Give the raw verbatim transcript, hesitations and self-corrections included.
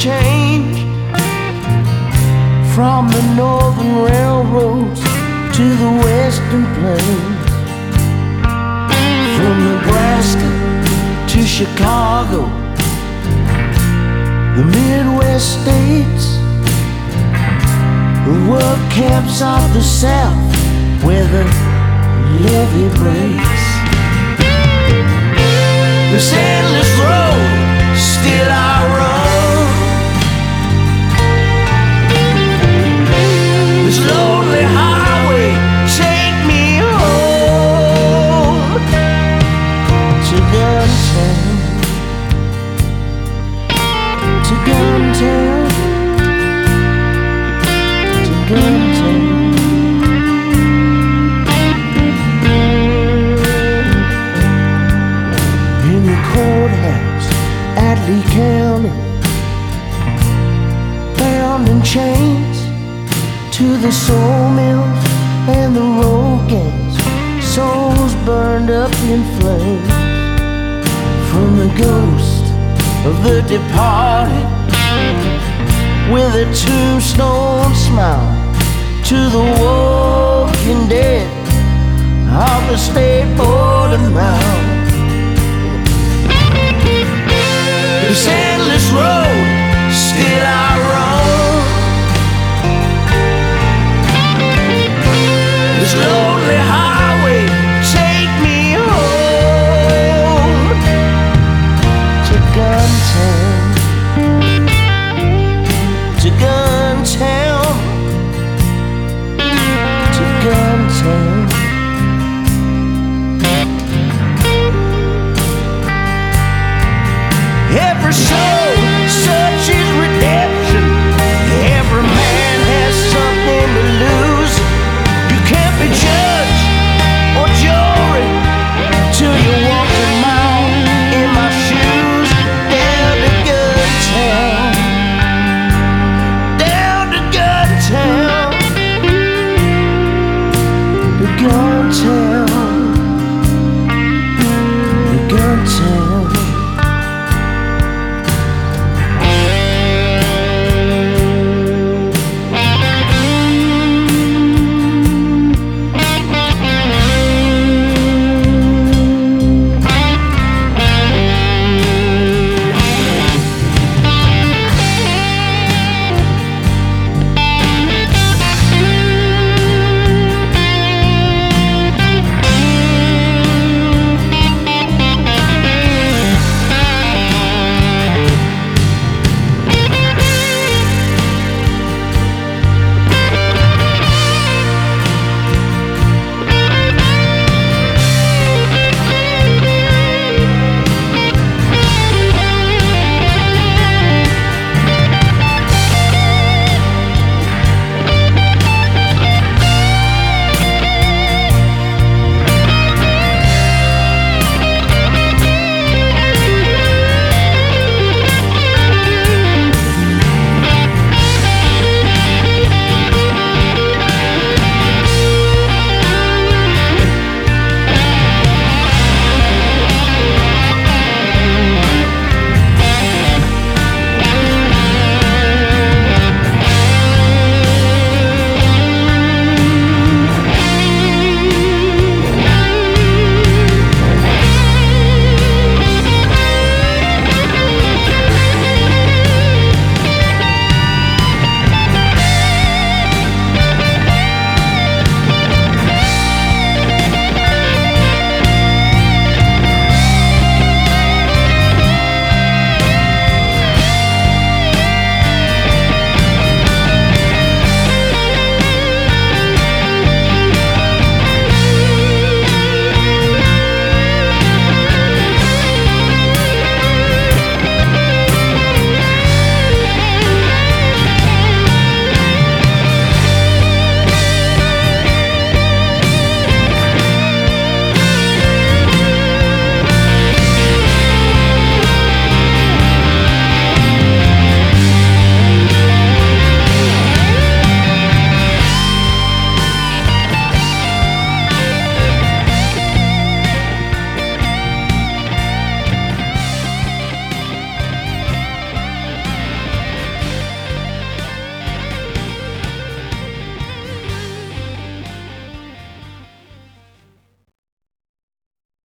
change from the northern railroads to the western plains, from Nebraska to Chicago, the Midwest states, the work camps of the South where the levee breaks. This endless road still I run, this lonely highway take me home to Guntown, to Guntown, to Guntown. In the courthouse at Lee County, bound in chains to the sawmills and the road gangs, souls burned up in flames. From the ghost of the departed with a tombstone smile to the walking dead of the state border mound. This endless road